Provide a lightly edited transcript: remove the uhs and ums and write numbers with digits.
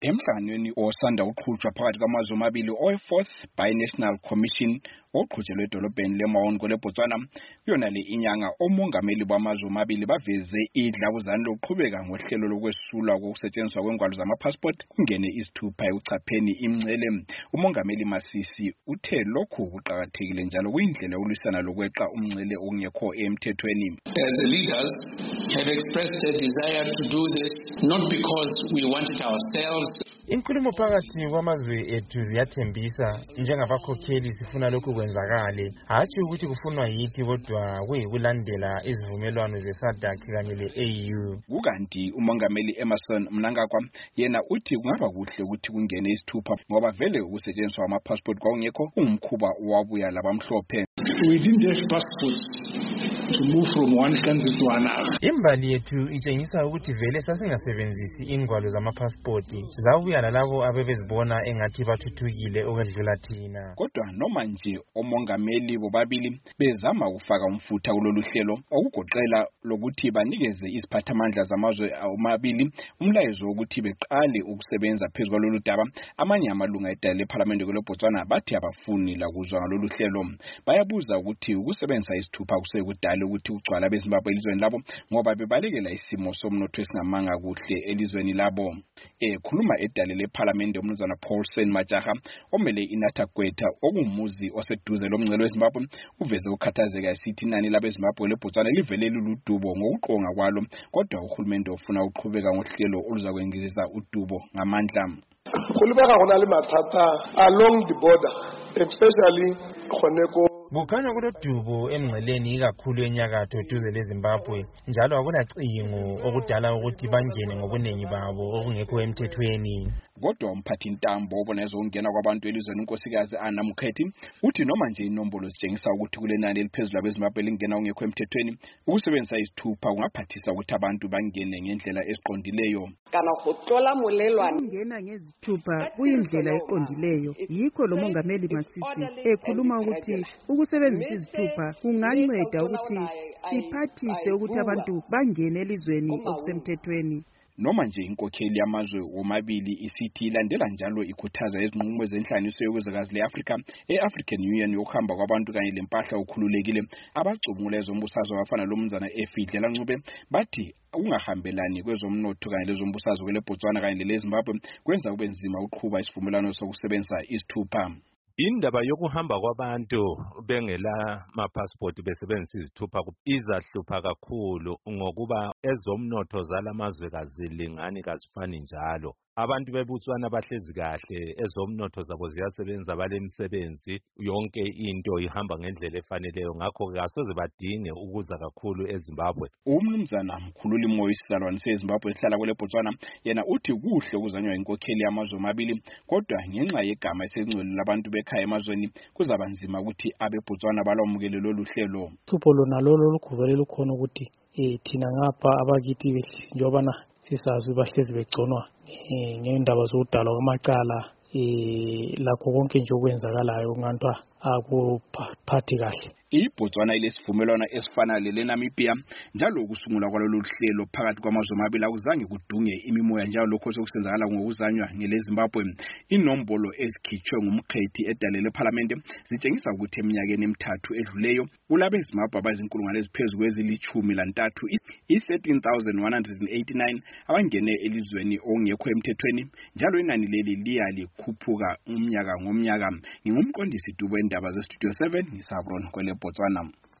Emhlanganweni osanda uqhutshwa phakathi kwamazwe amabili owe-4th Binational Commission oqhutshelwe edolobheni leMaun kweleBotswana yona le inyanga omongameli bamazwe amabili baveze idlabuzane lokuqhubeka ngohlelo lokwesulwa kokusetshenziswa kwengwalo zamapassport kungene isithupha ekuchapheni imncele. Umongameli Masisi uthe lokhu kuqakathekile njalo kuyindlela yokulwisana lokweqa umncele ongekho emthethweni. As the leaders have expressed a desire to do this not because we want it ourselves. Inkulumo phakathi kwamazwe ethu ziyathembisa njengabakhokheli sifuna lokhu kwenzakale, hatshi ukuthi kufunwa yithi kodwa kuyikulandela izivumelwano ze-SADC kanye le-AU. Kukanti umongameli Emerson Mnangagwa yena uthi kungaba kuhle ukuthi kungene isithupha ngoba vele ukusetshenziswa kwamapassport kwakungekho kungumkhuba wabuya labamhlophe. We didn't have passports to move from one country to another. Imbali yethu itshengisa ukuthi vele sasingasebenzisi ingwalo zamapassport zabuya lalabo abebezibona engathi bathuthukile okwedlula thina. Kodwa noma nje omongameli bobabili bezama ukufaka umfutha kulolu hlelo okugoqela lokuthi banikeze iziphathamandla zamazwe amabili umlayezo wokuthi beqale ukusebenza phezulu kwalolu daba, amanye amalunga edala leParliament kweleBotswana bathi abafuni la kuzwa ngalolu hlelo. Bayabuza ukuthi ukusebenzisa isithupha kusekudala ukuthi ugcwala beZimbabwe elizweni labo ngoba bebalekela isimo somnotho esingamanga kuhle elizweni labo. Khuluma edale leParliament umnumzana Paulsen Majaha omele iNatha Gwetha okumuzi oseduze lomngcele weZimbabwe uveze ukhathazeka esithi inani labeZimbabwe leBotswana livele luludubo ngokuqonga kwalo, kodwa uhulumende ufuna uqhubeka ngohlelo oluzakwengizisa udubo ngamandla. Kulibeka khona le mathata along the border, especially khoneko kukhanya kulodubo emngceleni ikakhulu enyakatho duze leZimbabwe, njalo akulacingo okudala ukuthi bangene ngobuningi babo okungekho emthethweni. Kodwa umphathi intambo obona ezongena kwabantu elizweni unkosikazi Anna Mukhethi uthi noma nje inombolo zitshengisa ukuthi kulenani eliphezulu abeZimbabwe lingena ongekho emthethweni, ukusebenzisa isithupha kungaphathisa ukuthi abantu bangene ngendlela esiqondileyo. Kana ukutlola mulelwane ngena ngezithupha kuyindlela eqondileyo, yikho lo mongameli Masisi ekhuluma ukuthi ukusebenzisa izithupha kunganceda ukuthi siphathise ukuthi abantu bangene elizweni okusemthethweni. Noma nje inkokheli yamazwe womabili isithi ilandela njalo ikhuthaza izinqumo ezenhlaniso yokwezakazi leAfrika eAfrican Union yokuhamba kwabantu kanye lempahla okhululekile, abacubungula ezombusazwe abafana lomnumzana Efidlela Ncube bathi ungahambelani kwezomnotho kanye lezombusazwe kweleBotswana kanye leZimbabwe kwenza kube nzima ukuqhuba isivumelwano sokusebenzisa isithupha. Indaba yokuhamba kwabantu bengela mapassport besebenzisa izithupha izahlupha kakhulu ngokuba ezomnotho zalamazwe kazilingani kazifani njalo. Abantu beBotswana bahlezi kahle, ezomnotho zabo ziyasebenza, balemisebenzi, yonke into ihamba ngendlela efaneleyo, ngakho kasoze badinge ukuza kakhulu eZimbabwe. Umnumzana Mkhululi Moyisi salwane seZimbabwe esihlala kweleBotswana yena uthi kuhle ukuzanywa inkokheli yamazwe amabili, kodwa ngenxa yegama esengcwele labantu bekhaya emazweni kuzaba nzima ukuthi abeBotswana balomukele lolu hlelo. Uthupho lona lolo lugubele lukhona ukuthi thina ngapha abakithi njobana sisazi bahlezi begconwa ngendaba zodalwa kwamacala lakho konke nje okwenzakalayo nganto akuphathi kahle. iBotswana ilesivumelwano esifana leNamibia njalo ukusungulwa kwalolu hlelo phakathi kwamazwe amabili akuzange kudunge imimoya njalo lokho sokusenzakala ngokuzanywa ngeleZimbabwe. Inombolo ezikhitshwe ngumkhethi edale leParliament zitshengisa ukuthi eminyakeni emithathu edluleyo kulabeZimbabwe abazinkulungwane eziphezulu kwezili-13 i-13,189 abangene elizweni ongekho emthethweni, njalo inani leli liyakhuphuka umnyaka ngomnyaka. Ngingumqondisi Dubo endaba zeStudio 7 ngiSabron kweleBotswana.